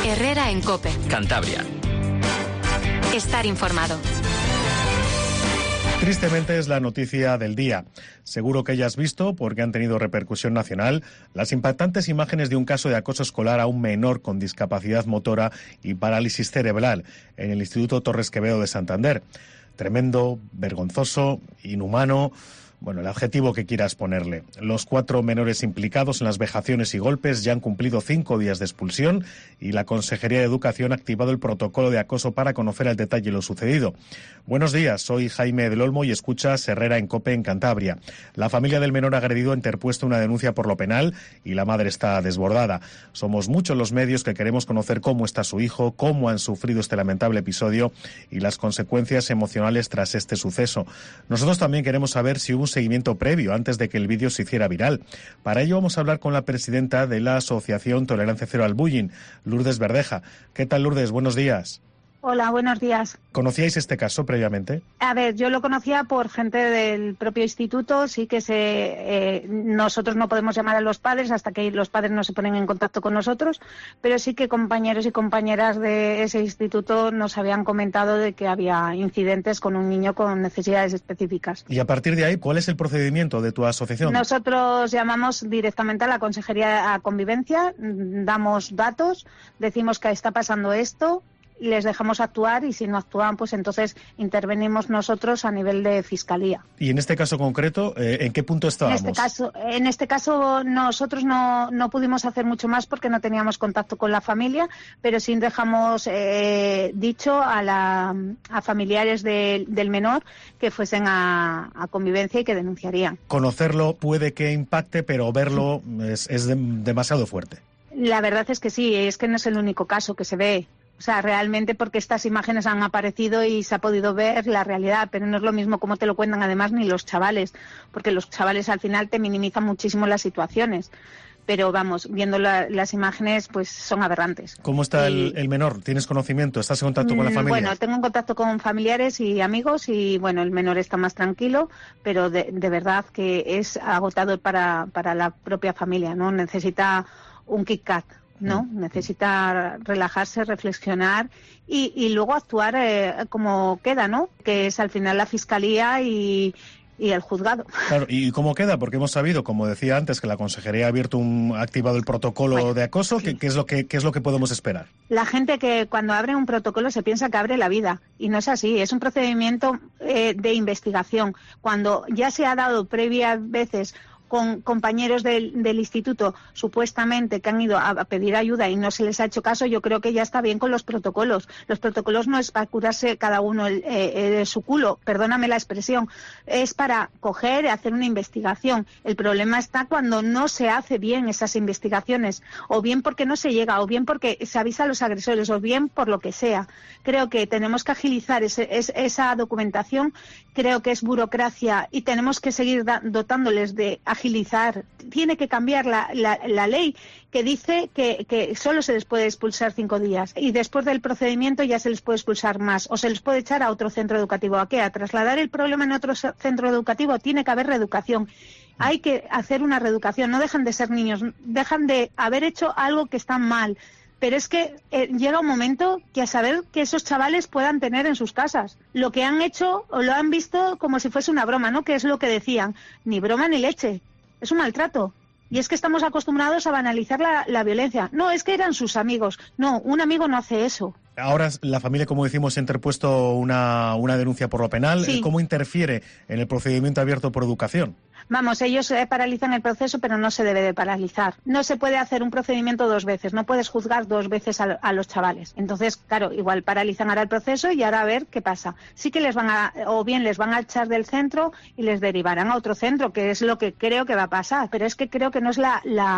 Herrera en COPE. Cantabria. Estar informado. Tristemente es la noticia del día. Seguro que ya has visto, porque han tenido repercusión nacional, las impactantes imágenes de un caso de acoso escolar a un menor con discapacidad motora y parálisis cerebral en el Instituto Torres Quevedo de Santander. Tremendo, vergonzoso, inhumano. Bueno, el adjetivo que quieras ponerle. Los 4 menores implicados en las vejaciones y golpes ya han cumplido 5 días de expulsión y la Consejería de Educación ha activado el protocolo de acoso para conocer al detalle lo sucedido. Buenos días, soy Jaime del Olmo y escuchas Herrera en COPE en Cantabria. La familia del menor agredido ha interpuesto una denuncia por lo penal y la madre está desbordada. Somos muchos los medios que queremos conocer cómo está su hijo, cómo han sufrido este lamentable episodio y las consecuencias emocionales tras este suceso. Nosotros también queremos saber si hubo un seguimiento previo antes de que el vídeo se hiciera viral. Para ello vamos a hablar con la presidenta de la Asociación Tolerancia Cero al Bullying, Lourdes Verdeja. ¿Qué tal, Lourdes? Buenos días. Hola, buenos días. ¿Conocíais este caso previamente? A ver, yo lo conocía por gente del propio instituto, sí que nosotros no podemos llamar a los padres hasta que los padres no se ponen en contacto con nosotros, pero sí que compañeros y compañeras de ese instituto nos habían comentado de que había incidentes con un niño con necesidades específicas. Y a partir de ahí, ¿cuál es el procedimiento de tu asociación? Nosotros llamamos directamente a la Consejería de Convivencia, damos datos, decimos que está pasando esto, les dejamos actuar y si no actúan, pues entonces intervenimos nosotros a nivel de fiscalía. Y en este caso concreto, ¿en qué punto estábamos? En este caso nosotros no pudimos hacer mucho más porque no teníamos contacto con la familia, pero sí dejamos dicho a familiares del menor que fuesen a convivencia y que denunciarían. Conocerlo puede que impacte, pero verlo es demasiado fuerte. La verdad es que sí, es que no es el único caso que se ve. O sea, realmente porque estas imágenes han aparecido y se ha podido ver la realidad, pero no es lo mismo como te lo cuentan además ni los chavales, porque los chavales al final te minimizan muchísimo las situaciones. Pero vamos, viendo las imágenes, pues son aberrantes. ¿Cómo está el menor? ¿Tienes conocimiento? ¿Estás en contacto con la familia? Bueno, tengo en contacto con familiares y amigos y bueno, el menor está más tranquilo, pero de verdad que es agotador para la propia familia, ¿no? Necesita un kick-cut, ¿no? Necesita relajarse, reflexionar y luego actuar como queda, ¿no? Que es al final la fiscalía y el juzgado. Claro, ¿y cómo queda? Porque hemos sabido, como decía antes, que la Consejería ha activado el protocolo de acoso. Sí. ¿Qué es lo que podemos esperar? La gente que cuando abre un protocolo se piensa que abre la vida y no es así. Es un procedimiento de investigación. Cuando ya se ha dado previas veces con compañeros del instituto supuestamente que han ido a pedir ayuda y no se les ha hecho caso, yo creo que ya está bien con los protocolos. Los protocolos no es para curarse cada uno su culo, perdóname la expresión, es para coger y hacer una investigación. El problema está cuando no se hace bien esas investigaciones, o bien porque no se llega, o bien porque se avisa a los agresores, o bien por lo que sea. Creo que tenemos que agilizar esa documentación, creo que es burocracia y tenemos que seguir dotándoles de agilizar. Tiene que cambiar la ley que dice que solo se les puede expulsar 5 días y después del procedimiento ya se les puede expulsar más o se les puede echar a otro centro educativo. ¿A qué? ¿A trasladar el problema en otro centro educativo? Tiene que haber reeducación. Hay que hacer una reeducación. No dejan de ser niños, dejan de haber hecho algo que está mal. Pero es que llega un momento que a saber que esos chavales puedan tener en sus casas. Lo que han hecho o lo han visto como si fuese una broma, ¿no? Que es lo que decían. Ni broma ni leche. Es un maltrato. Y es que estamos acostumbrados a banalizar la violencia. No, es que eran sus amigos. No, un amigo no hace eso. Ahora la familia, como decimos, ha interpuesto una denuncia por lo penal. Sí. ¿Cómo interfiere en el procedimiento abierto por educación? Vamos, ellos paralizan el proceso, pero no se debe de paralizar. No se puede hacer un procedimiento 2 veces, no puedes juzgar 2 veces a los chavales. Entonces, claro, igual paralizan ahora el proceso y ahora a ver qué pasa. Sí que les van a echar del centro y les derivarán a otro centro, que es lo que creo que va a pasar. Pero es que creo que no es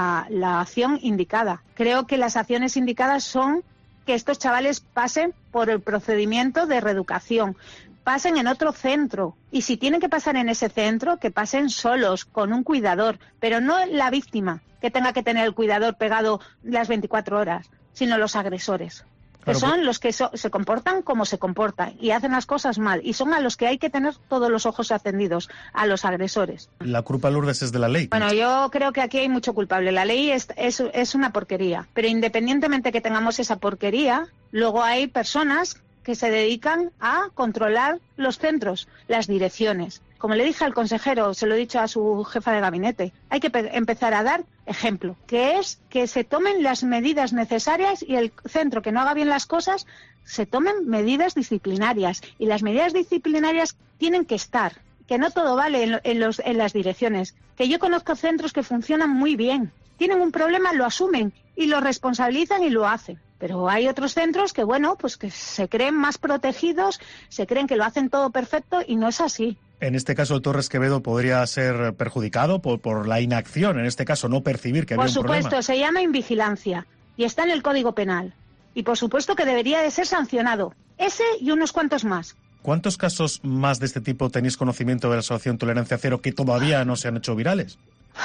la acción indicada. Creo que las acciones indicadas son que estos chavales pasen por el procedimiento de reeducación, pasen en otro centro. Y si tienen que pasar en ese centro, que pasen solos, con un cuidador, pero no la víctima, que tenga que tener el cuidador pegado las 24 horas, sino los agresores. que son los que se comportan como se comportan y hacen las cosas mal, y son a los que hay que tener todos los ojos encendidos, a los agresores. La culpa, Lourdes, es de la ley. Bueno, yo creo que aquí hay mucho culpable. La ley es una porquería, pero independientemente que tengamos esa porquería, luego hay personas que se dedican a controlar los centros, las direcciones. Como le dije al consejero, se lo he dicho a su jefa de gabinete, hay que empezar a dar ejemplo, que es que se tomen las medidas necesarias y el centro que no haga bien las cosas, se tomen medidas disciplinarias. Y las medidas disciplinarias tienen que estar, que no todo vale en las direcciones. Que yo conozco centros que funcionan muy bien, tienen un problema, lo asumen y lo responsabilizan y lo hacen. Pero hay otros centros que, bueno, pues que se creen más protegidos, se creen que lo hacen todo perfecto y no es así. En este caso, el Torres Quevedo podría ser perjudicado por la inacción, en este caso, no percibir que había un problema. Por supuesto, se llama invigilancia y está en el Código Penal. Y por supuesto que debería de ser sancionado. Ese y unos cuantos más. ¿Cuántos casos más de este tipo tenéis conocimiento de la Asociación Tolerancia Cero que todavía no se han hecho virales?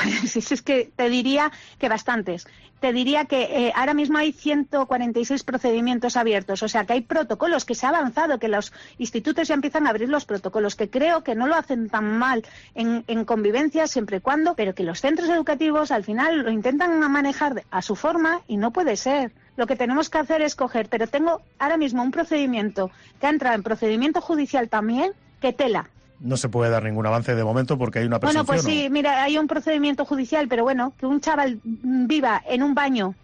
Es que te diría que bastantes. Te diría que ahora mismo hay 146 procedimientos abiertos, o sea que hay protocolos, que se ha avanzado, que los institutos ya empiezan a abrir los protocolos, que creo que no lo hacen tan mal en convivencia siempre y cuando, pero que los centros educativos al final lo intentan manejar a su forma y no puede ser. Lo que tenemos que hacer es coger, pero tengo ahora mismo un procedimiento que ha entrado en procedimiento judicial también, que tela. No se puede dar ningún avance de momento porque hay una presunción. Bueno, pues sí, mira, hay un procedimiento judicial, pero bueno, que un chaval viva en un baño,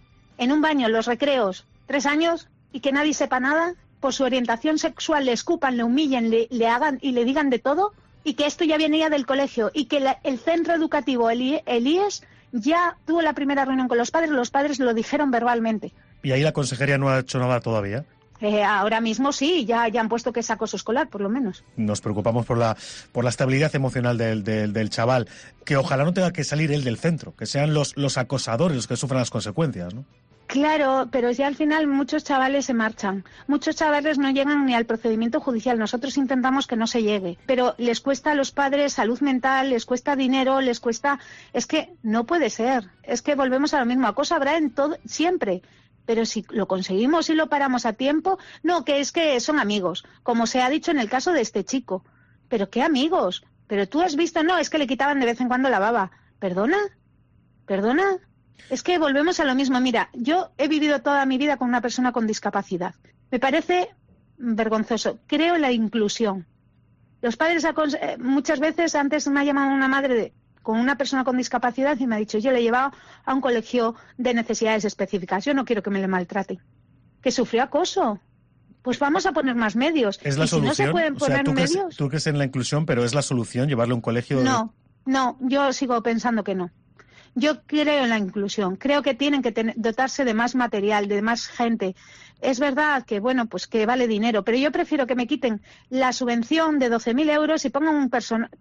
los recreos, 3 años, y que nadie sepa nada, por su orientación sexual le escupan, le humillen, le hagan y le digan de todo, y que esto ya venía del colegio, y que el centro educativo, el IES, ya tuvo la primera reunión con los padres lo dijeron verbalmente. ¿Y ahí la consejería no ha hecho nada todavía? Ahora mismo sí, ya han puesto que es acoso escolar, por lo menos. Nos preocupamos por la estabilidad emocional del chaval, que ojalá no tenga que salir él del centro, que sean los acosadores los que sufran las consecuencias, ¿no? Claro, pero ya al final muchos chavales se marchan. Muchos chavales no llegan ni al procedimiento judicial. Nosotros intentamos que no se llegue. Pero les cuesta a los padres salud mental, les cuesta dinero, les cuesta... Es que no puede ser. Es que volvemos a lo mismo. Acoso habrá en todo, siempre. Pero si lo conseguimos y lo paramos a tiempo... No, que es que son amigos. Como se ha dicho en el caso de este chico. ¿Pero qué amigos? ¿Pero tú has visto? No, es que le quitaban de vez en cuando la baba. ¿Perdona? ¿Perdona? Es que volvemos a lo mismo. Mira, yo he vivido toda mi vida con una persona con discapacidad. Me parece vergonzoso. Creo en la inclusión. Los padres, muchas veces, antes me ha llamado una madre con una persona con discapacidad y me ha dicho, yo le he llevado a un colegio de necesidades específicas. Yo no quiero que me le maltrate. Que sufrió acoso. Pues vamos a poner más medios. ¿Es la solución? Si no se pueden poner medios... ¿Tú crees en la inclusión, pero es la solución llevarle a un colegio? No, yo sigo pensando que no. Yo creo en la inclusión, creo que tienen que dotarse de más material, de más gente. Es verdad que, bueno, pues que vale dinero, pero yo prefiero que me quiten la subvención de 12.000 euros y pongan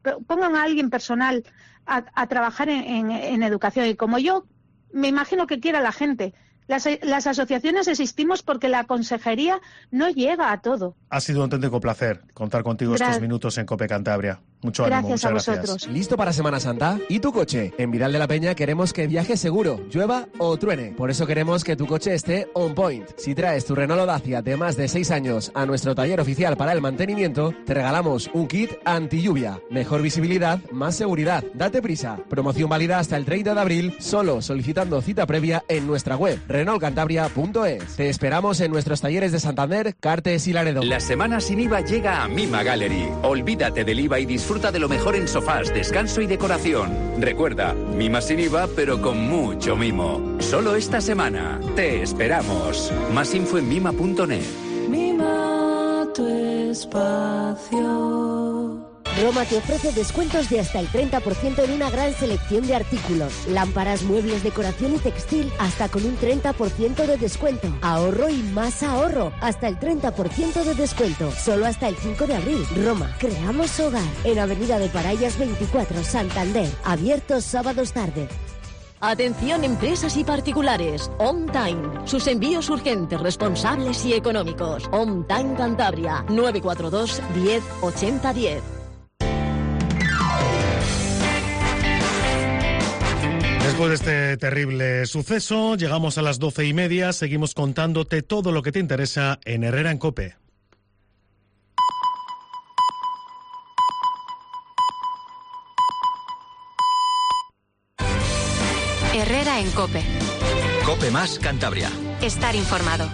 a alguien personal a trabajar en educación. Y como yo me imagino que quiera la gente, las asociaciones existimos porque la consejería no llega a todo. Ha sido un auténtico placer contar contigo estos minutos en COPE Cantabria. Mucho ánimo, muchas gracias. ¿Listo para Semana Santa? ¿Y tu coche? En Vidal de la Peña queremos que viajes seguro, llueva o truene. Por eso queremos que tu coche esté on point. Si traes tu Renault Dacia de más de 6 años a nuestro taller oficial para el mantenimiento, te regalamos un kit anti-lluvia. Mejor visibilidad, más seguridad. Date prisa. Promoción válida hasta el 30 de abril, solo solicitando cita previa en nuestra web, renaultcantabria.es. Te esperamos en nuestros talleres de Santander, Cartes y Laredo. La semana sin IVA llega a Mima Gallery. Olvídate del IVA y disfruta de lo mejor en sofás, descanso y decoración. Recuerda, Mima sin IVA, pero con mucho mimo. Solo esta semana. Te esperamos. Más info en mima.net. Mima tu espacio. Roma te ofrece descuentos de hasta el 30% en una gran selección de artículos. Lámparas, muebles, decoración y textil, hasta con un 30% de descuento. Ahorro y más ahorro, hasta el 30% de descuento. Solo hasta el 5 de abril. Roma, creamos hogar. En Avenida de Parayas 24, Santander. Abiertos sábados tarde. Atención empresas y particulares. On Time. Sus envíos urgentes, responsables y económicos. On Time Cantabria. 942 10 80 10. Después de este terrible suceso, llegamos a las 12:30, seguimos contándote todo lo que te interesa en Herrera en COPE. Herrera en COPE. COPE más Cantabria. Estar informado.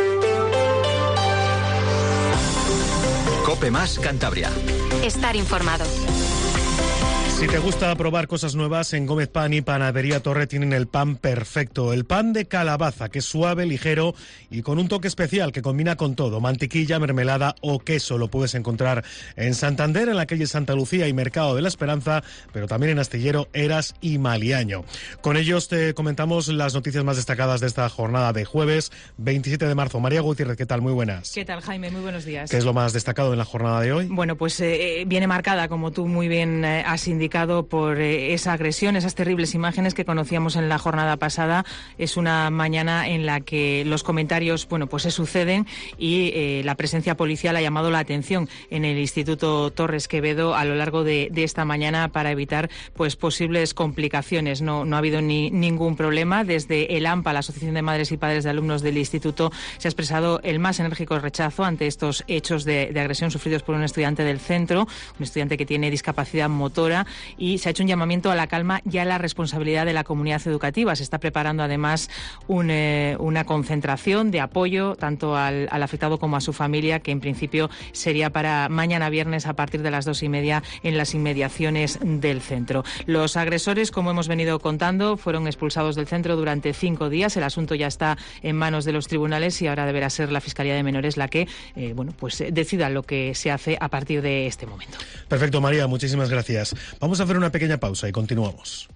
COPE más Cantabria. Estar informado. Si te gusta probar cosas nuevas, en Gómez Pan y Panadería Torre tienen el pan perfecto. El pan de calabaza, que es suave, ligero y con un toque especial que combina con todo. Mantequilla, mermelada o queso. Lo puedes encontrar en Santander, en la calle Santa Lucía y Mercado de la Esperanza, pero también en Astillero, Eras y Maliaño. Con ellos te comentamos las noticias más destacadas de esta jornada de jueves 27 de marzo. María Gutiérrez, ¿qué tal? Muy buenas. ¿Qué tal, Jaime? Muy buenos días. ¿Qué es lo más destacado en la jornada de hoy? Bueno, pues viene marcada, como tú muy bien has indicado, por esa agresión, esas terribles imágenes que conocíamos en la jornada pasada. Es una mañana en la que los comentarios, bueno, pues se suceden y la presencia policial ha llamado la atención en el Instituto Torres Quevedo a lo largo de esta mañana para evitar pues posibles complicaciones. No ha habido ningún problema. Desde el AMPA, la Asociación de Madres y Padres de Alumnos del Instituto, se ha expresado el más enérgico rechazo ante estos hechos de agresión sufridos por un estudiante del centro, un estudiante que tiene discapacidad motora, y se ha hecho un llamamiento a la calma y a la responsabilidad de la comunidad educativa. Se está preparando además una concentración de apoyo tanto al afectado como a su familia, que en principio sería para mañana viernes a partir de las 2:30 en las inmediaciones del centro. Los agresores, como hemos venido contando, fueron expulsados del centro durante 5 días. El asunto ya está en manos de los tribunales y ahora deberá ser la Fiscalía de Menores la que decida lo que se hace a partir de este momento. Perfecto, María, muchísimas gracias. Vamos a hacer una pequeña pausa y continuamos.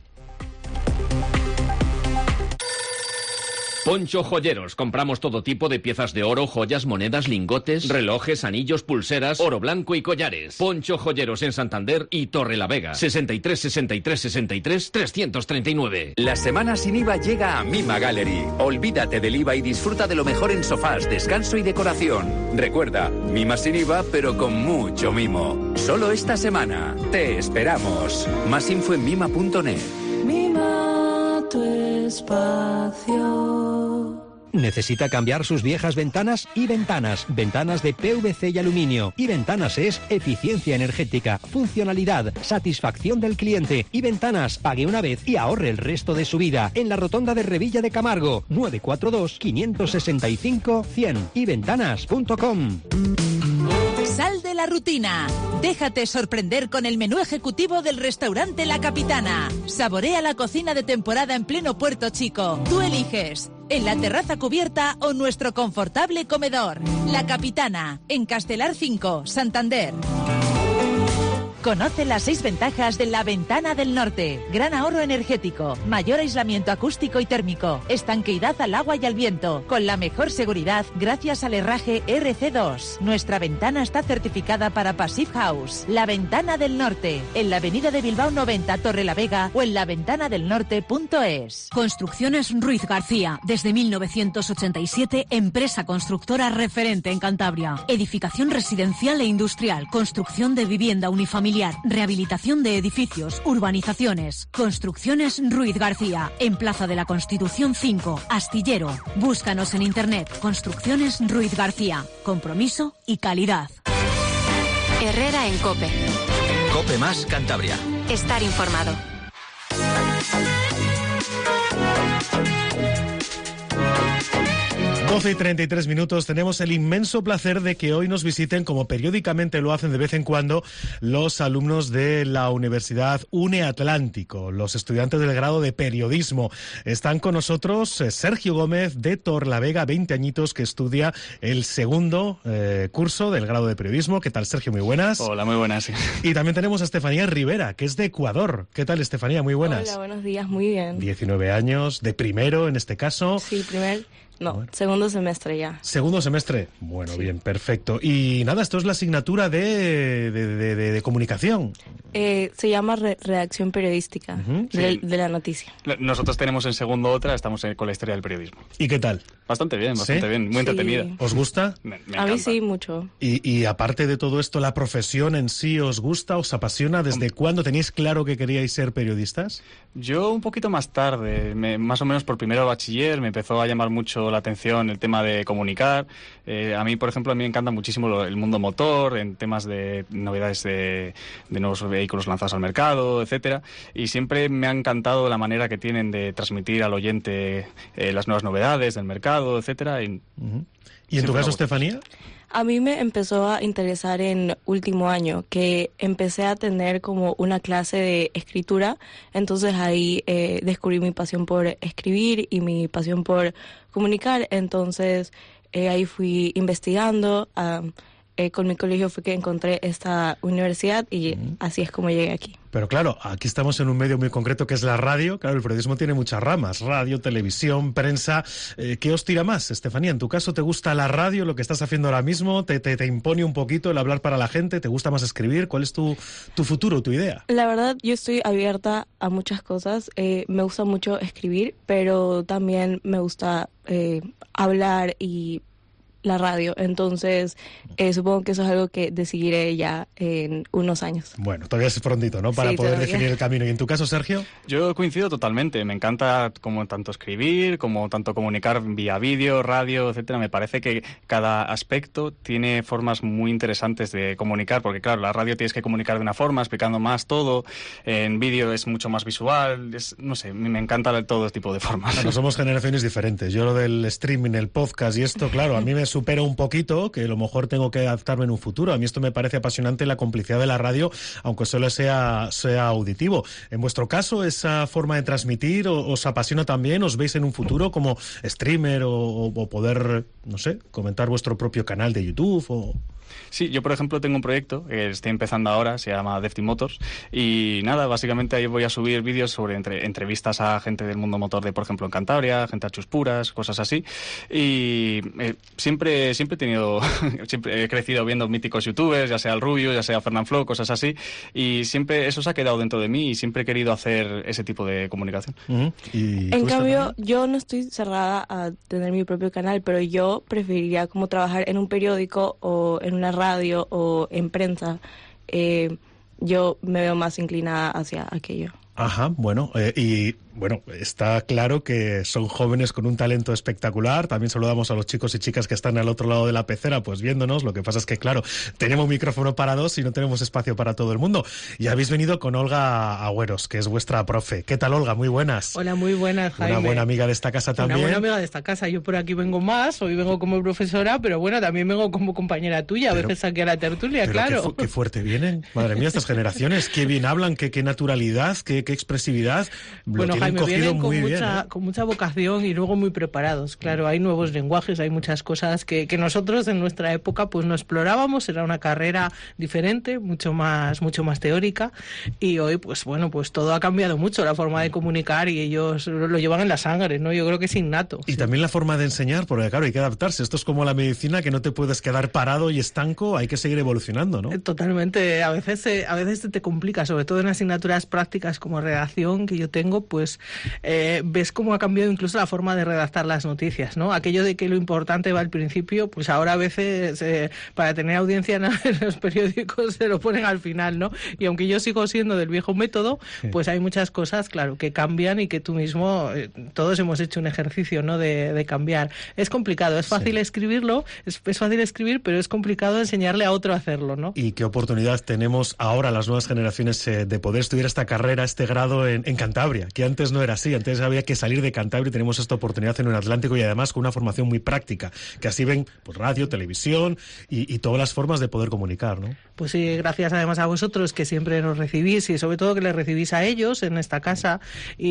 Poncho Joyeros. Compramos todo tipo de piezas de oro, joyas, monedas, lingotes, relojes, anillos, pulseras, oro blanco y collares. Poncho Joyeros en Santander y Torrelavega. 63 63 63 339. La semana sin IVA llega a Mima Gallery. Olvídate del IVA y disfruta de lo mejor en sofás, descanso y decoración. Recuerda, Mima sin IVA, pero con mucho mimo. Solo esta semana. Te esperamos. Más info en mima.net. Mima tu espacio. ¿Necesita cambiar sus viejas ventanas? Y Ventanas. Ventanas de PVC y aluminio. Y Ventanas es eficiencia energética, funcionalidad, satisfacción del cliente. Y Ventanas, pague una vez y ahorre el resto de su vida. En la rotonda de Revilla de Camargo. 942 565 100. Yventanas.com. Sal de la rutina. Déjate sorprender con el menú ejecutivo del restaurante La Capitana. Saborea la cocina de temporada en pleno Puerto Chico. Tú eliges. En la terraza cubierta o nuestro confortable comedor. La Capitana, en Castelar 5, Santander. Conoce las 6 ventajas de la Ventana del Norte. Gran ahorro energético, mayor aislamiento acústico y térmico, estanqueidad al agua y al viento, con la mejor seguridad gracias al herraje RC2. Nuestra ventana está certificada para Passive House. La Ventana del Norte, en la avenida de Bilbao 90, Torrelavega o en laventanadelnorte.es. Construcciones Ruiz García, desde 1987, empresa constructora referente en Cantabria. Edificación residencial e industrial, construcción de vivienda unifamiliar, rehabilitación de edificios, urbanizaciones. Construcciones Ruiz García, en Plaza de la Constitución 5, Astillero. Búscanos en internet. Construcciones Ruiz García. Compromiso y calidad. Herrera en COPE. COPE más Cantabria. Estar informado. 12:33. Tenemos el inmenso placer de que hoy nos visiten, como periódicamente lo hacen de vez en cuando, los alumnos de la Universidad UNE-Atlántico, los estudiantes del grado de periodismo. Están con nosotros Sergio Gómez de Torrelavega, 20 añitos, que estudia el segundo curso del grado de periodismo. ¿Qué tal, Sergio? Muy buenas. Hola, muy buenas. Y también tenemos a Estefanía Rivera, que es de Ecuador. ¿Qué tal, Estefanía? Muy buenas. Hola, buenos días, muy bien. 19 años, de primero en este caso. Sí, segundo segundo semestre ya. Segundo semestre. Bueno, bien, perfecto. Y nada, esto es la asignatura de comunicación. Se llama redacción periodística de la noticia. Nosotros tenemos en segundo otra, estamos con la historia del periodismo. ¿Y qué tal? Bastante bien, muy entretenida. ¿Os gusta? Me a mí sí, mucho. Y aparte de todo esto, ¿la profesión en sí os gusta, os apasiona? ¿Desde cuándo tenéis claro que queríais ser periodistas? Yo un poquito más tarde, más o menos por primero de bachiller, me empezó a llamar mucho la atención el tema de comunicar. A mí, por ejemplo, me encanta muchísimo el mundo motor, en temas de novedades de nuevos vehículos lanzados al mercado, etcétera. Y siempre me ha encantado la manera que tienen de transmitir al oyente las nuevas novedades del mercado, etcétera. ¿Y en tu caso, Estefanía? A mí me empezó a interesar en último año, que empecé a tener como una clase de escritura, entonces ahí descubrí mi pasión por escribir y mi pasión por comunicar, entonces ahí fui investigando, con mi colegio fue que encontré esta universidad y así es como llegué aquí. Pero claro, aquí estamos en un medio muy concreto que es la radio. Claro, el periodismo tiene muchas ramas, radio, televisión, prensa. ¿Qué os tira más, Estefanía? ¿En tu caso te gusta la radio, lo que estás haciendo ahora mismo? ¿Te impone un poquito el hablar para la gente? ¿Te gusta más escribir? ¿Cuál es tu futuro, tu idea? La verdad, yo estoy abierta a muchas cosas. Me gusta mucho escribir, pero también me gusta hablar y la radio, entonces supongo que eso es algo que decidiré ya en unos años. Bueno, todavía es prontito, ¿no? Para poder definir el camino. ¿Y en tu caso, Sergio? Yo coincido totalmente, me encanta como tanto escribir, como tanto comunicar vía vídeo, radio, etcétera. Me parece que cada aspecto tiene formas muy interesantes de comunicar, porque claro, la radio tienes que comunicar de una forma, explicando más todo, en vídeo es mucho más visual, no sé, me encanta todo tipo de formas. Bueno, somos generaciones diferentes. Yo lo del streaming, el podcast y esto, claro, a mí me supera un poquito, que a lo mejor tengo que adaptarme en un futuro. A mí esto me parece apasionante, la complicidad de la radio, aunque solo sea auditivo. En vuestro caso, ¿esa forma de transmitir os apasiona también? ¿Os veis en un futuro como streamer o poder, no sé, comentar vuestro propio canal de YouTube? Sí, yo por ejemplo tengo un proyecto que estoy empezando ahora, se llama Defty Motors, y nada, básicamente ahí voy a subir vídeos sobre entrevistas a gente del mundo motor de, por ejemplo, en Cantabria, gente a chuspuras, cosas así, y siempre he tenido, siempre he crecido viendo míticos youtubers, ya sea el Rubio, ya sea Fernand Flo, cosas así, y siempre eso se ha quedado dentro de mí y siempre he querido hacer ese tipo de comunicación. En cambio, yo no estoy cerrada a tener mi propio canal, pero yo preferiría como trabajar en un periódico o en una radio o en prensa. Yo me veo más inclinada hacia aquello. Ajá, bueno, y bueno, está claro que son jóvenes con un talento espectacular. También saludamos a los chicos y chicas que están al otro lado de la pecera, pues viéndonos. Lo que pasa es que, claro, tenemos micrófono para dos y no tenemos espacio para todo el mundo. Y habéis venido con Olga Agüeros, que es vuestra profe. ¿Qué tal, Olga? Muy buenas. Hola, muy buenas, Jaime. Una buena amiga de esta casa también. Una buena amiga de esta casa. Yo por aquí vengo más, hoy vengo como profesora, pero bueno, también vengo como compañera tuya. A veces aquí a la tertulia, claro. Qué fuerte vienen. Madre mía, estas generaciones. Qué bien hablan, qué naturalidad, qué expresividad. Bueno, Jaime, vienen con mucha vocación y luego muy preparados. Claro, hay nuevos lenguajes, hay muchas cosas que nosotros en nuestra época pues no explorábamos. Era una carrera diferente, mucho más teórica, y hoy pues bueno, pues todo ha cambiado mucho, la forma de comunicar, y ellos lo llevan en la sangre, ¿no? Yo creo que es innato. Y también la forma de enseñar, porque claro, hay que adaptarse. Esto es como la medicina, que no te puedes quedar parado y estanco, hay que seguir evolucionando, ¿no? Totalmente. A veces te complica, sobre todo en asignaturas prácticas como redacción, que yo tengo, pues ves cómo ha cambiado incluso la forma de redactar las noticias, ¿no? Aquello de que lo importante va al principio, pues ahora a veces para tener audiencia en los periódicos se lo ponen al final, ¿no? Y aunque yo sigo siendo del viejo método, pues hay muchas cosas, claro, que cambian y que tú mismo, todos hemos hecho un ejercicio, ¿no? De cambiar. Es complicado, es fácil escribirlo, es fácil escribir, pero es complicado enseñarle a otro a hacerlo, ¿no? Y qué oportunidad tenemos ahora las nuevas generaciones de poder estudiar esta carrera, este grado en Cantabria, que antes no era así. Antes había que salir de Cantabria y tenemos esta oportunidad en el Atlántico, y además con una formación muy práctica, que así ven pues radio, televisión y todas las formas de poder comunicar, ¿no? Pues sí, gracias además a vosotros, que siempre nos recibís, y sobre todo que les recibís a ellos en esta casa,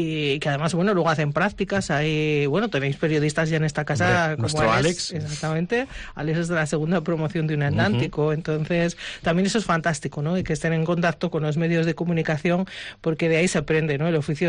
y que además, bueno, luego hacen prácticas. Ahí, bueno, tenéis periodistas ya en esta casa. Hombre, como Alex. Exactamente. Alex es de la segunda promoción de un Atlántico. Entonces, también eso es fantástico, ¿no? Y que estén en contacto con los medios de comunicación, porque de ahí se aprende, ¿no? El oficio se aprende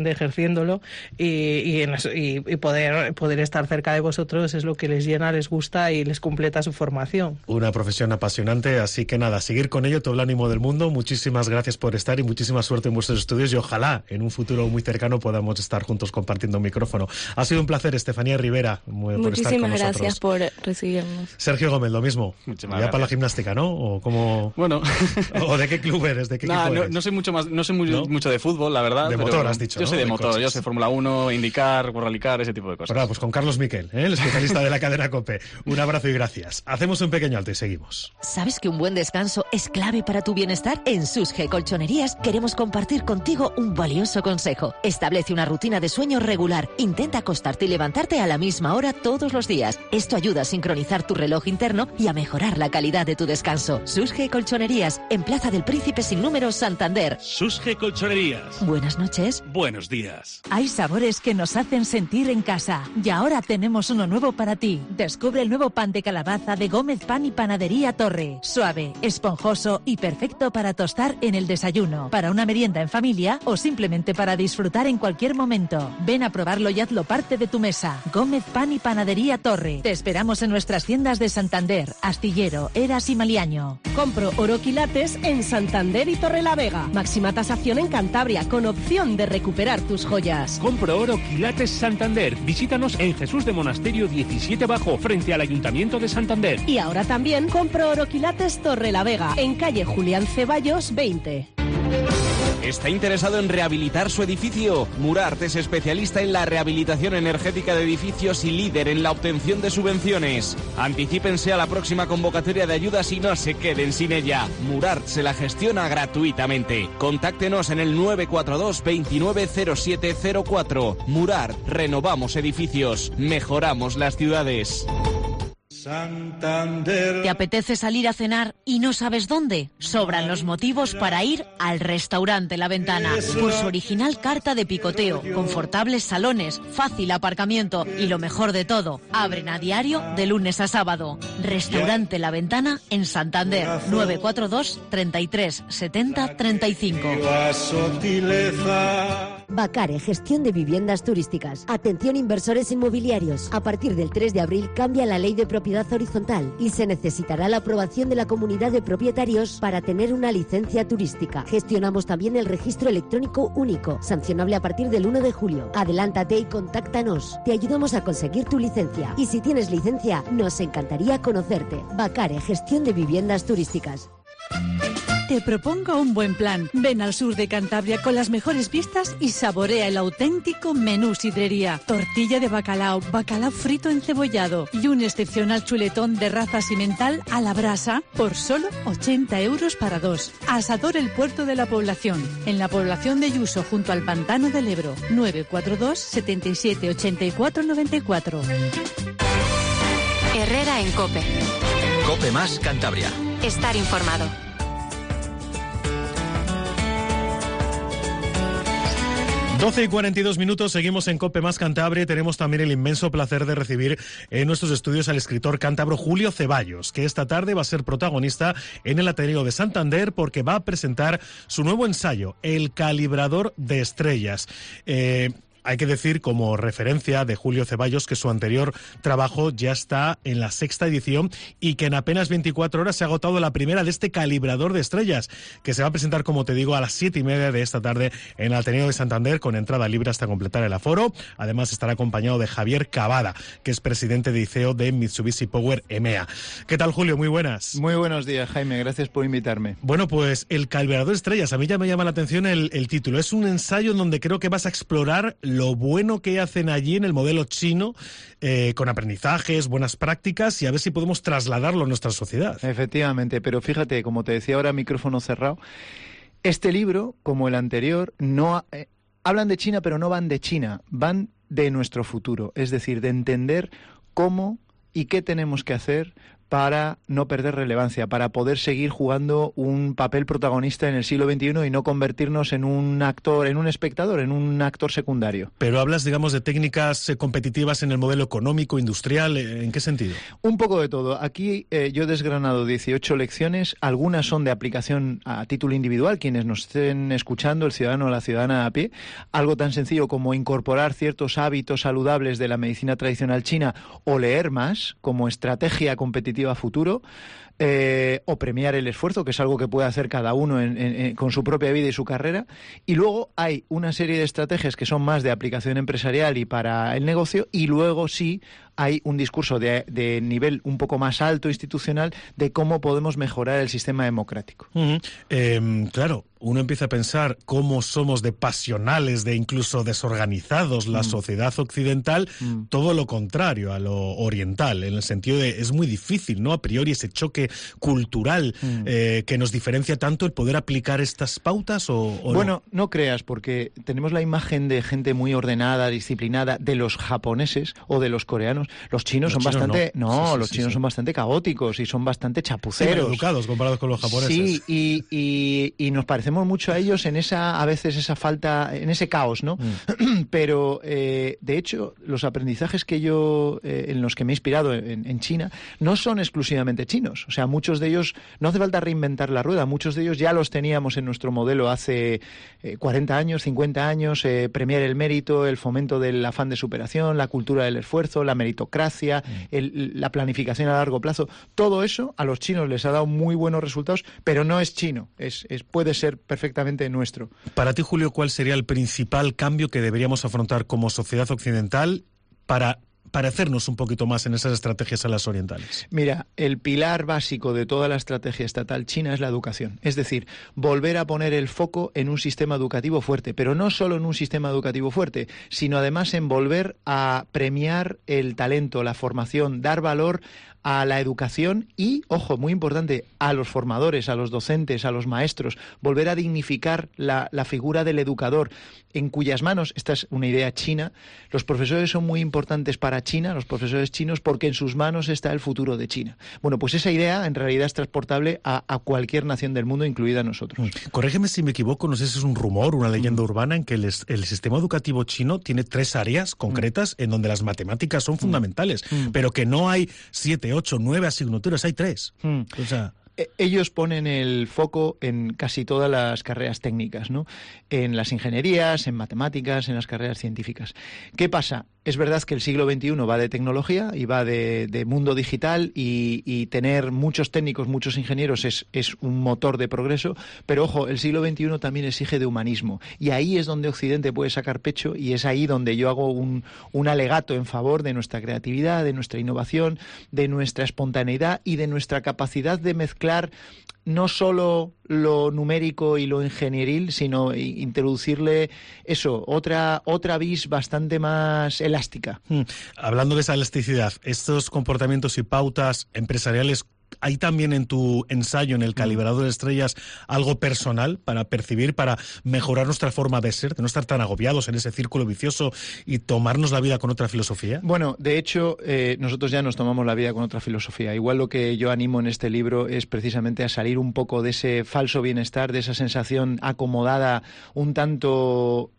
ejerciéndolo y poder estar cerca de vosotros es lo que les llena, les gusta y les completa su formación. Una profesión apasionante, así que nada, seguir con ello, todo el ánimo del mundo. Muchísimas gracias por estar y muchísima suerte en vuestros estudios y ojalá en un futuro muy cercano podamos estar juntos compartiendo un micrófono. Ha sido un placer, Estefanía Rivera, por estar con nosotros. Muchísimas gracias por recibirnos. Sergio Gómez, lo mismo. Muchísimas ya gracias. para la gimnástica, ¿no? ¿O cómo? Bueno. ¿O de qué club eres? ¿De qué equipo eres? No sé mucho de fútbol, la verdad. De motor, has dicho, Yo ¿no? soy de motor, yo sé Fórmula 1, IndyCar, Rallycar, ese tipo de cosas. Verdad, pues con Carlos Miquel, el especialista de la cadena COPE. Un abrazo y gracias. Hacemos un pequeño alto y seguimos. ¿Sabes que un buen descanso es clave para tu bienestar? En Susge Colchonerías queremos compartir contigo un valioso consejo. Establece una rutina de sueño regular. Intenta acostarte y levantarte a la misma hora todos los días. Esto ayuda a sincronizar tu reloj interno y a mejorar la calidad de tu descanso. Susge Colchonerías, en Plaza del Príncipe sin número, Santander. Susge Colchonerías. Buenas noches. Buenos días. Hay sabores que nos hacen sentir en casa y ahora tenemos uno nuevo para ti. Descubre el nuevo pan de calabaza de Gómez Pan y Panadería Torre. Suave, esponjoso y perfecto para tostar en el desayuno, para una merienda en familia o simplemente para disfrutar en cualquier momento. Ven a probarlo y hazlo parte de tu mesa. Gómez Pan y Panadería Torre. Te esperamos en nuestras tiendas de Santander, Astillero, Eras y Maliaño. Compro oroquilates en Santander y Torrelavega. Máxima tasación en Cantabria, con opción de recuperar tus joyas. Compro oro Quilates Santander. Visítanos en Jesús de Monasterio 17 Bajo, frente al Ayuntamiento de Santander. Y ahora también compro oroquilates Torrelavega, en calle Julián Ceballos 20. ¿Está interesado en rehabilitar su edificio? Murart es especialista en la rehabilitación energética de edificios y líder en la obtención de subvenciones. Anticípense a la próxima convocatoria de ayudas y no se queden sin ella. Murart se la gestiona gratuitamente. Contáctenos en el 942 290704. Murart, renovamos edificios, mejoramos las ciudades. ¿Te apetece salir a cenar y no sabes dónde? Sobran los motivos para ir al Restaurante La Ventana. Por su original carta de picoteo, confortables salones, fácil aparcamiento y lo mejor de todo, abren a diario de lunes a sábado. Restaurante La Ventana en Santander, 942 33 70 35. Bacare, gestión de viviendas turísticas. Atención inversores inmobiliarios. A partir del 3 de abril cambia la ley de propiedad horizontal y se necesitará la aprobación de la comunidad de propietarios para tener una licencia turística. Gestionamos también el registro electrónico único, sancionable a partir del 1 de julio. Adelántate y contáctanos. Te ayudamos a conseguir tu licencia. Y si tienes licencia, nos encantaría conocerte. Bacare, gestión de viviendas turísticas. Te propongo un buen plan. Ven al sur de Cantabria con las mejores vistas y saborea el auténtico menú sidrería. Tortilla de bacalao, bacalao frito encebollado y un excepcional chuletón de raza simental a la brasa por solo 80 euros para dos. Asador El Puerto de la Población, en la población de Yuso junto al Pantano del Ebro. 942 77 84 94. Herrera en COPE. COPE más Cantabria. Estar informado. 12 y 42 minutos, seguimos en COPE más Cantabria y tenemos también el inmenso placer de recibir en nuestros estudios al escritor cántabro Julio Ceballos, que esta tarde va a ser protagonista en el Ateneo de Santander porque va a presentar su nuevo ensayo, El calibrador de estrellas. Hay que decir, como referencia de Julio Ceballos, que su anterior trabajo ya está en la 6ª edición y que en apenas 24 horas se ha agotado la primera de este calibrador de estrellas, que se va a presentar, como te digo, a las 7:30 de esta tarde en el Ateneo de Santander, con entrada libre hasta completar el aforo. Además estará acompañado de Javier Cavada, que es presidente de ICEO de Mitsubishi Power EMEA. ¿Qué tal, Julio? Muy buenas. Muy buenos días, Jaime. Gracias por invitarme. Bueno, pues El calibrador de estrellas. A mí ya me llama la atención el título. Es un ensayo en donde creo que vas a explorar lo bueno que hacen allí en el modelo chino, con aprendizajes, buenas prácticas, y a ver si podemos trasladarlo a nuestra sociedad. Efectivamente, pero fíjate, como te decía ahora, micrófono cerrado, este libro, como el anterior, no hablan de China, pero no van de China, van de nuestro futuro, es decir, de entender cómo y qué tenemos que hacer para no perder relevancia, para poder seguir jugando un papel protagonista en el siglo XXI y no convertirnos en un actor, en un espectador, en un actor secundario. Pero hablas, digamos, de técnicas competitivas en el modelo económico, industrial, ¿en qué sentido? Un poco de todo. Aquí yo he desgranado 18 lecciones, algunas son de aplicación a título individual, quienes nos estén escuchando, el ciudadano o la ciudadana a pie, algo tan sencillo como incorporar ciertos hábitos saludables de la medicina tradicional china o leer más como estrategia competitiva a futuro, o premiar el esfuerzo, que es algo que puede hacer cada uno con su propia vida y su carrera. Y luego hay una serie de estrategias que son más de aplicación empresarial y para el negocio, y luego sí hay un discurso de nivel un poco más alto institucional de cómo podemos mejorar el sistema democrático. Claro, uno empieza a pensar cómo somos de pasionales, de incluso desorganizados, la sociedad occidental, todo lo contrario a lo oriental, en el sentido de es muy difícil, ¿no? A priori ese choque cultural que nos diferencia tanto, el poder aplicar estas pautas o bueno, no creas, porque tenemos la imagen de gente muy ordenada, disciplinada, de los japoneses o de los coreanos. Los chinos son bastante... los chinos son bastante caóticos y son bastante chapuceros. Sí, educados comparados con los japoneses. Sí, y nos parecemos mucho a ellos en a veces esa falta, en ese caos, ¿no? Pero, de hecho, los aprendizajes que yo, en los que me he inspirado en China, no son exclusivamente chinos. O sea, muchos de ellos, no hace falta reinventar la rueda, muchos de ellos ya los teníamos en nuestro modelo hace 40 años, 50 años, premiar el mérito, el fomento del afán de superación, la cultura del esfuerzo, la meritocracia, la planificación a largo plazo. Todo eso a los chinos les ha dado muy buenos resultados, pero no es chino, puede ser perfectamente nuestro. Para ti, Julio, ¿cuál sería el principal cambio que deberíamos afrontar como sociedad occidental para parecernos un poquito más en esas estrategias a las orientales? Mira, el pilar básico de toda la estrategia estatal china es la educación. Es decir, volver a poner el foco en un sistema educativo fuerte, pero no solo en un sistema educativo fuerte, sino además en volver a premiar el talento, la formación, dar valor a la educación y, ojo, muy importante, a los formadores, a los docentes, a los maestros, volver a dignificar la figura del educador, en cuyas manos, esta es una idea china, los profesores son muy importantes para China, los profesores chinos, porque en sus manos está el futuro de China. Bueno, pues esa idea en realidad es transportable a cualquier nación del mundo, incluida nosotros. Corrígeme si me equivoco, no sé si es un rumor, una leyenda urbana, en que el sistema educativo chino tiene 3 áreas concretas en donde las matemáticas son fundamentales, pero que no hay 7, 8, 9 asignaturas, hay 3. O sea... Ellos ponen el foco en casi todas las carreras técnicas, ¿no? En las ingenierías, en matemáticas, en las carreras científicas. ¿Qué pasa? Es verdad que el siglo XXI va de tecnología y va de mundo digital y tener muchos técnicos, muchos ingenieros es un motor de progreso, pero ojo, el siglo XXI también exige de humanismo y ahí es donde Occidente puede sacar pecho y es ahí donde yo hago un alegato en favor de nuestra creatividad, de nuestra innovación, de nuestra espontaneidad y de nuestra capacidad de mezclar no solo lo numérico y lo ingenieril, sino introducirle otra vis bastante más elástica. Hablando de esa elasticidad, estos comportamientos y pautas empresariales, ¿hay también en tu ensayo, en el calibrador de estrellas, algo personal para percibir, para mejorar nuestra forma de ser, de no estar tan agobiados en ese círculo vicioso y tomarnos la vida con otra filosofía? Bueno, de hecho, nosotros ya nos tomamos la vida con otra filosofía. Igual lo que yo animo en este libro es precisamente a salir un poco de ese falso bienestar, de esa sensación acomodada, un tanto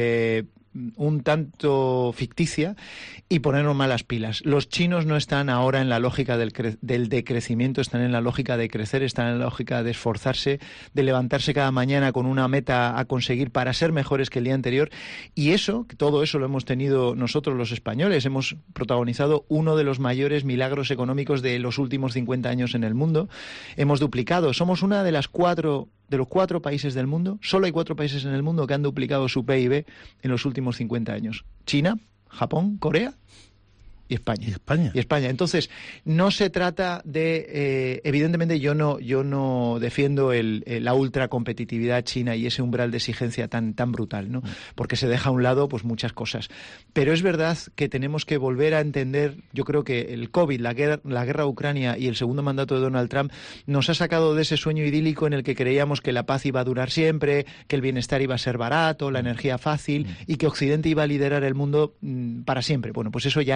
ficticia y ponernos malas pilas. Los chinos no están ahora en la lógica del decrecimiento, están en la lógica de crecer, están en la lógica de esforzarse, de levantarse cada mañana con una meta a conseguir para ser mejores que el día anterior, y todo eso lo hemos tenido nosotros los españoles. Hemos protagonizado uno de los mayores milagros económicos de los últimos 50 años en el mundo. Hemos duplicado, somos una de los 4 países del mundo, solo hay 4 países en el mundo que han duplicado su PIB en los últimos 50 años. China, Japón, Corea y España. Entonces, no se trata de... evidentemente, yo no defiendo la ultracompetitividad china y ese umbral de exigencia tan brutal, ¿no? Porque se deja a un lado pues muchas cosas. Pero es verdad que tenemos que volver a entender, yo creo que el COVID, la guerra de Ucrania y el segundo mandato de Donald Trump nos ha sacado de ese sueño idílico en el que creíamos que la paz iba a durar siempre, que el bienestar iba a ser barato, la energía fácil y que Occidente iba a liderar el mundo para siempre. Bueno, pues eso ya no es así.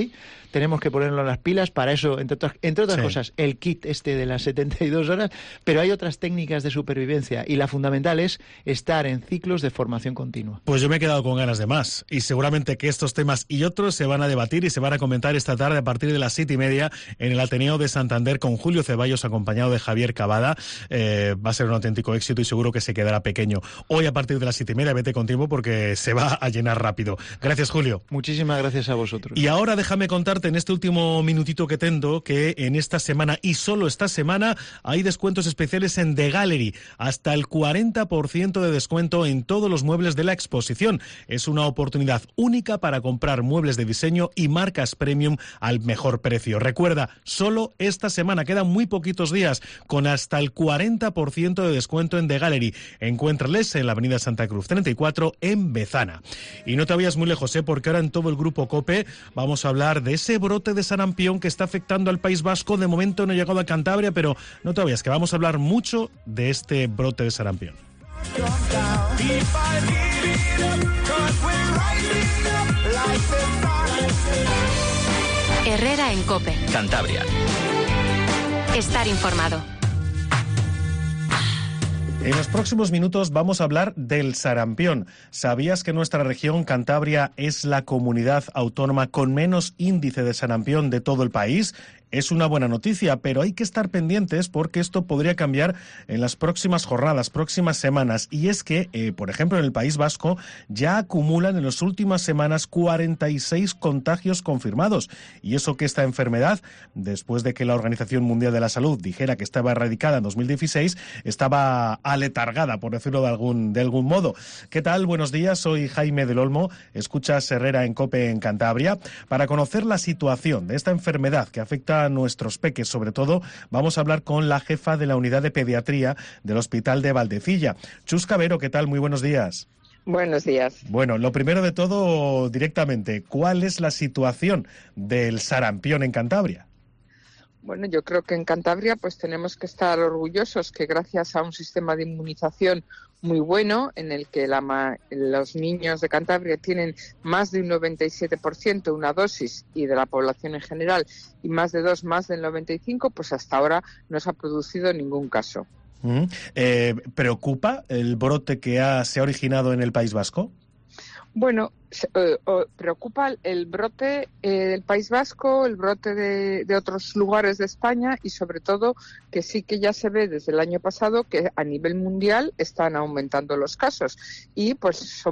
sí, tenemos que ponerlo en las pilas. Para eso, entre otras cosas, el kit de las 72 horas, pero hay otras técnicas de supervivencia y la fundamental es estar en ciclos de formación continua. Pues yo me he quedado con ganas de más y seguramente que estos temas y otros se van a debatir y se van a comentar esta tarde a partir de las 7:30 en el Ateneo de Santander con Julio Ceballos acompañado de Javier Cavada. Va a ser un auténtico éxito y seguro que se quedará pequeño. Hoy a partir de las 7:30 vete con tiempo porque se va a llenar rápido. Gracias, Julio. Muchísimas gracias a vosotros. Y ahora déjame contarte en este último minutito que tengo que en esta semana y solo esta semana hay descuentos especiales en The Gallery, hasta el 40% de descuento en todos los muebles de la exposición. Es una oportunidad única para comprar muebles de diseño y marcas premium al mejor precio. Recuerda, solo esta semana, quedan muy poquitos días, con hasta el 40% de descuento en The Gallery. Encuéntrales en la avenida Santa Cruz 34 en Bezana. Y no te vayas muy lejos, porque ahora en todo el grupo COPE vamos a hablar de ese brote de sarampión que está afectando al País Vasco. De momento no ha llegado a Cantabria, pero no te vayas, que vamos a hablar mucho de este brote de sarampión. Herrera en COPE. Cantabria. Estar informado. En los próximos minutos vamos a hablar del sarampión. ¿Sabías que nuestra región, Cantabria, es la comunidad autónoma con menos índice de sarampión de todo el país? Es una buena noticia, pero hay que estar pendientes porque esto podría cambiar en las próximas jornadas, próximas semanas. Y es que, por ejemplo, en el País Vasco ya acumulan en las últimas semanas 46 contagios confirmados. Y eso que esta enfermedad, después de que la Organización Mundial de la Salud dijera que estaba erradicada en 2016, estaba aletargada, por decirlo de algún modo. ¿Qué tal? Buenos días, soy Jaime del Olmo. Escuchas Herrera en COPE en Cantabria. Para conocer la situación de esta enfermedad que afecta a nuestros peques, sobre todo, vamos a hablar con la jefa de la unidad de pediatría del Hospital de Valdecilla. Chus Cabero, ¿qué tal? Muy buenos días. Buenos días. Bueno, lo primero de todo, directamente, ¿cuál es la situación del sarampión en Cantabria? Bueno, yo creo que en Cantabria pues tenemos que estar orgullosos que gracias a un sistema de inmunización muy bueno, en el que los niños de Cantabria tienen más de un 97% una dosis y de la población en general, y más de 2, más del 95%, pues hasta ahora no se ha producido ningún caso. ¿Preocupa el brote que se ha originado en el País Vasco? Bueno, preocupa el brote del País Vasco, el brote de otros lugares de España y sobre todo que sí que ya se ve desde el año pasado que a nivel mundial están aumentando los casos y pues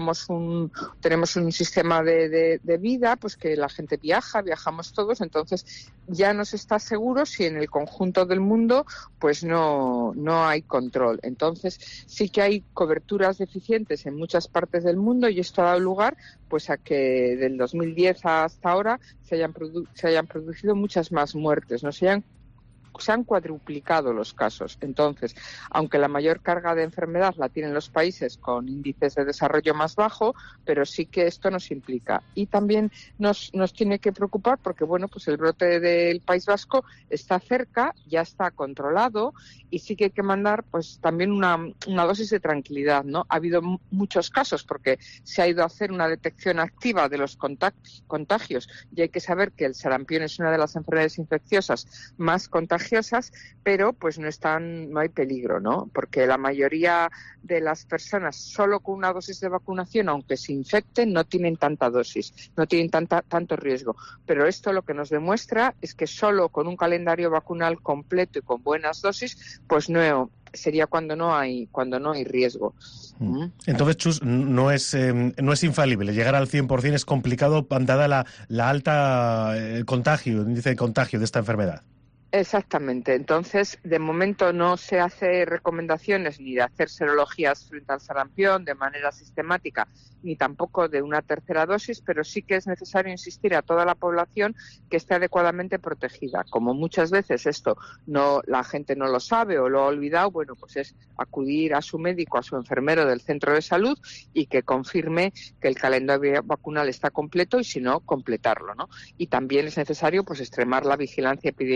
tenemos un sistema de vida pues que la gente viajamos todos, entonces ya no se está seguro si en el conjunto del mundo pues no hay control. Entonces sí que hay coberturas deficientes en muchas partes del mundo y esto ha dado lugar pues a que del 2010 hasta ahora se hayan producido muchas más muertes, ¿no? Se han cuadruplicado los casos. Entonces, aunque la mayor carga de enfermedad la tienen los países con índices de desarrollo más bajo, pero sí que esto nos implica. Y también nos tiene que preocupar porque, bueno, pues el brote del País Vasco está cerca, ya está controlado y sí que hay que mandar pues también una dosis de tranquilidad, ¿no? Ha habido muchos casos porque se ha ido a hacer una detección activa de los contagios y hay que saber que el sarampión es una de las enfermedades infecciosas más contagiosas, pero pues no hay peligro, ¿no? Porque la mayoría de las personas solo con una dosis de vacunación, aunque se infecten, no tienen tanta dosis, no tienen tanto riesgo. Pero esto lo que nos demuestra es que solo con un calendario vacunal completo y con buenas dosis, pues no sería cuando no hay riesgo. Entonces, Chus, no es infalible. Llegar al 100% es complicado dada la alta índice de contagio de esta enfermedad. Exactamente. Entonces, de momento no se hace recomendaciones ni de hacer serologías frente al sarampión de manera sistemática, ni tampoco de una tercera dosis, pero sí que es necesario insistir a toda la población que esté adecuadamente protegida. Como muchas veces esto la gente no lo sabe o lo ha olvidado, bueno, pues es acudir a su médico, a su enfermero del centro de salud y que confirme que el calendario vacunal está completo y si no, completarlo, ¿no? Y también es necesario pues extremar la vigilancia epidemiológica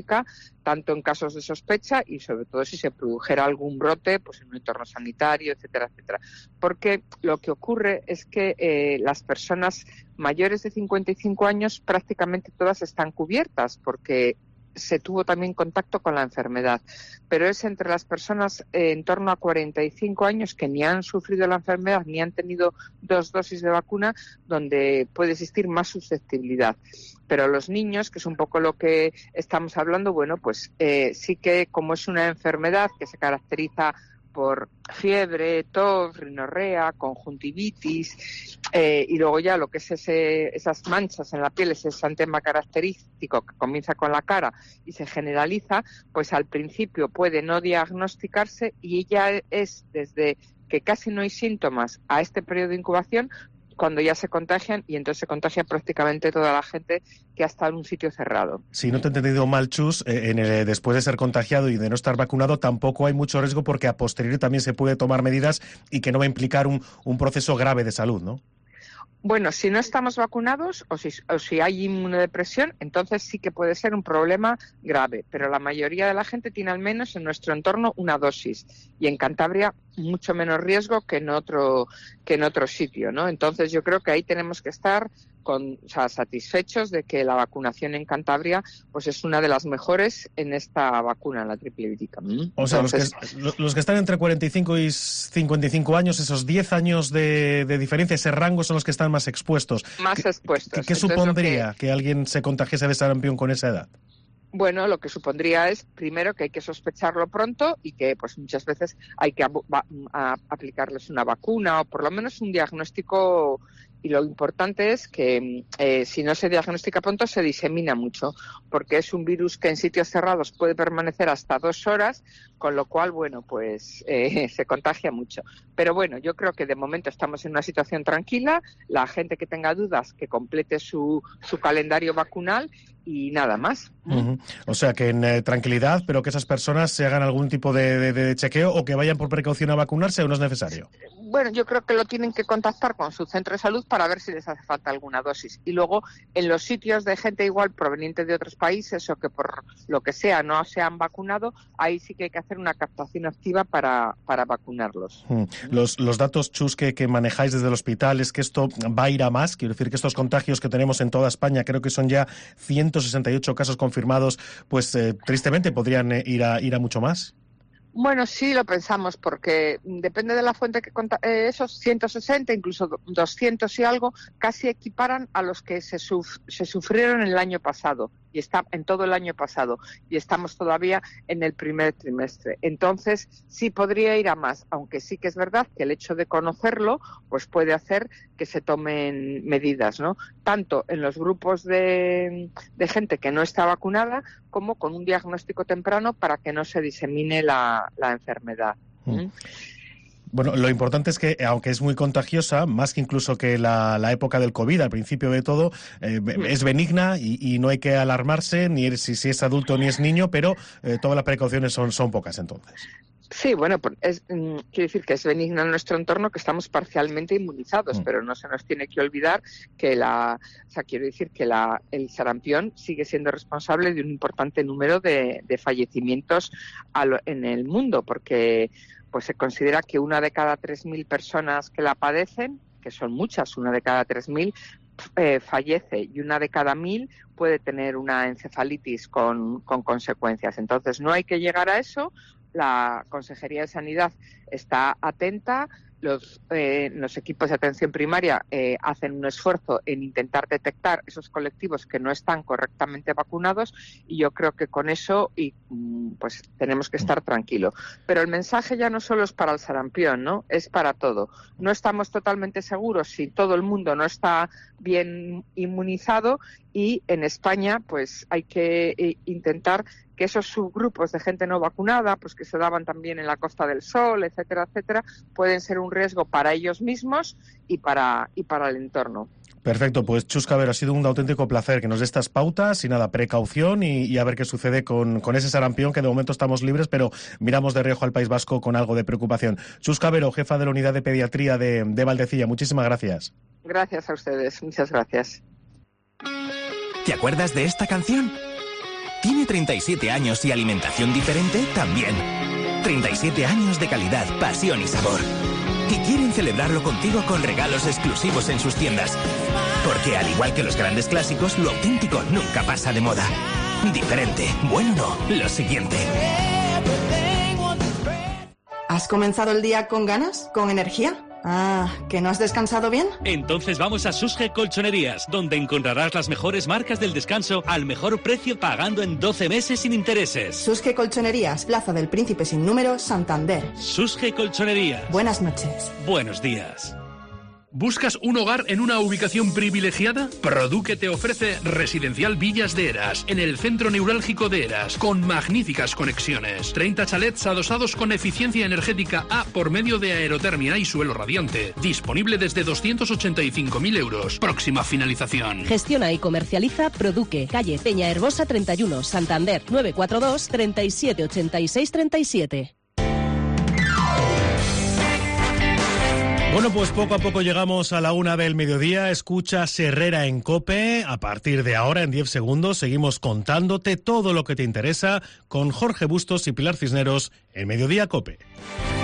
diagnóstica, tanto en casos de sospecha y sobre todo si se produjera algún brote pues en un entorno sanitario, etcétera, etcétera. Porque lo que ocurre es que las personas mayores de 55 años prácticamente todas están cubiertas porque se tuvo también contacto con la enfermedad, pero es entre las personas en torno a 45 años que ni han sufrido la enfermedad ni han tenido 2 dosis de vacuna donde puede existir más susceptibilidad. Pero los niños, que es un poco lo que estamos hablando, bueno, pues sí que como es una enfermedad que se caracteriza por fiebre, tos, rinorrea, conjuntivitis y luego ya lo que es esas manchas en la piel, ese exantema característico que comienza con la cara y se generaliza, pues al principio puede no diagnosticarse y ya es desde que casi no hay síntomas a este periodo de incubación cuando ya se contagian y entonces se contagia prácticamente toda la gente que ha estado en un sitio cerrado. Si no te he entendido mal, Chus, después de ser contagiado y de no estar vacunado tampoco hay mucho riesgo porque a posteriori también se puede tomar medidas y que no va a implicar un proceso grave de salud, ¿no? Bueno, si no estamos vacunados o si hay inmunodepresión, entonces sí que puede ser un problema grave, pero la mayoría de la gente tiene al menos en nuestro entorno una dosis y en Cantabria mucho menos riesgo que en otro sitio, ¿no? Entonces yo creo que ahí tenemos que estar satisfechos de que la vacunación en Cantabria pues es una de las mejores en esta vacuna, la triple vírica. O sea, los que están entre 45 y 55 años, esos 10 años de diferencia, ese rango son los que están más expuestos. Más expuestos. ¿Qué supondría que alguien se contagiese de sarampión con esa edad? Bueno, lo que supondría es, primero, que hay que sospecharlo pronto y que pues muchas veces hay que aplicarles una vacuna o por lo menos un diagnóstico. Y lo importante es que si no se diagnostica pronto se disemina mucho, porque es un virus que en sitios cerrados puede permanecer hasta 2 horas, con lo cual, bueno, pues se contagia mucho. Pero bueno, yo creo que de momento estamos en una situación tranquila. La gente que tenga dudas, que complete su calendario vacunal y nada más. Uh-huh. O sea, que en tranquilidad, pero que esas personas se hagan algún tipo de chequeo o que vayan por precaución a vacunarse o no es necesario. Bueno, yo creo que lo tienen que contactar con su centro de salud para ver si les hace falta alguna dosis. Y luego, en los sitios de gente igual proveniente de otros países o que por lo que sea no se han vacunado, ahí sí que hay que hacer una captación activa para vacunarlos. Los datos, Chus, que manejáis desde el hospital es que esto va a ir a más. Quiero decir que estos contagios que tenemos en toda España, creo que son ya 168 casos confirmados, pues tristemente podrían ir a mucho más. Bueno, sí lo pensamos, porque depende de la fuente que esos 160, incluso 200 y algo, casi equiparan a los que se sufrieron el año pasado, y está en todo el año pasado, y estamos todavía en el primer trimestre. Entonces, sí podría ir a más, aunque sí que es verdad que el hecho de conocerlo, pues puede hacer que se tomen medidas, ¿no? Tanto en los grupos de gente que no está vacunada, como con un diagnóstico temprano para que no se disemine la enfermedad. Bueno, lo importante es que, aunque es muy contagiosa, más que incluso que la época del COVID, al principio de todo, es benigna y no hay que alarmarse, ni si es adulto ni es niño, pero todas las precauciones son pocas entonces. Sí, bueno, quiero decir que es benigna en nuestro entorno, que estamos parcialmente inmunizados, pero no se nos tiene que olvidar que el sarampión sigue siendo responsable de un importante número de fallecimientos en el mundo, porque pues se considera que 1 de cada 3.000 personas que la padecen, que son muchas, 1 de cada 3.000, fallece, y 1 de cada 1.000 puede tener una encefalitis con consecuencias. Entonces no hay que llegar a eso. La Consejería de Sanidad está atenta. Los equipos de atención primaria hacen un esfuerzo en intentar detectar esos colectivos que no están correctamente vacunados, y yo creo que con eso pues tenemos que estar tranquilos. Pero el mensaje ya no solo es para el sarampión, ¿no? Es para todo. No estamos totalmente seguros si todo el mundo no está bien inmunizado, y en España pues hay que intentar que esos subgrupos de gente no vacunada, pues que se daban también en la Costa del Sol, etcétera, etcétera, pueden ser un riesgo para ellos mismos y para el entorno. Perfecto, pues Chus Cabero, ha sido un auténtico placer que nos dé estas pautas y nada, precaución y a ver qué sucede con ese sarampión, que de momento estamos libres, pero miramos de reojo al País Vasco con algo de preocupación. Chus Cabero, jefa de la Unidad de Pediatría de Valdecilla, muchísimas gracias. Gracias a ustedes, muchas gracias. ¿Te acuerdas de esta canción? ¿Tiene 37 años y alimentación diferente? También. 37 años de calidad, pasión y sabor. Y quieren celebrarlo contigo con regalos exclusivos en sus tiendas. Porque al igual que los grandes clásicos, lo auténtico nunca pasa de moda. Diferente, bueno no, lo siguiente. ¿Has comenzado el día con ganas? ¿Con energía? Ah, ¿que no has descansado bien? Entonces vamos a Susge Colchonerías, donde encontrarás las mejores marcas del descanso al mejor precio pagando en 12 meses sin intereses. Susge Colchonerías, Plaza del Príncipe sin número, Santander. Susge Colchonerías. Buenas noches. Buenos días. ¿Buscas un hogar en una ubicación privilegiada? Produque te ofrece Residencial Villas de Eras, en el centro neurálgico de Eras, con magníficas conexiones. 30 chalets adosados con eficiencia energética A por medio de aerotermia y suelo radiante. Disponible desde 285.000 euros. Próxima finalización. Gestiona y comercializa Produque, calle Peña Herbosa 31, Santander, 942 37 86 37. Bueno, pues poco a poco llegamos a la 1 del mediodía. Escucha Herrera en COPE. A partir de ahora, en 10 segundos, seguimos contándote todo lo que te interesa con Jorge Bustos y Pilar Cisneros en Mediodía COPE.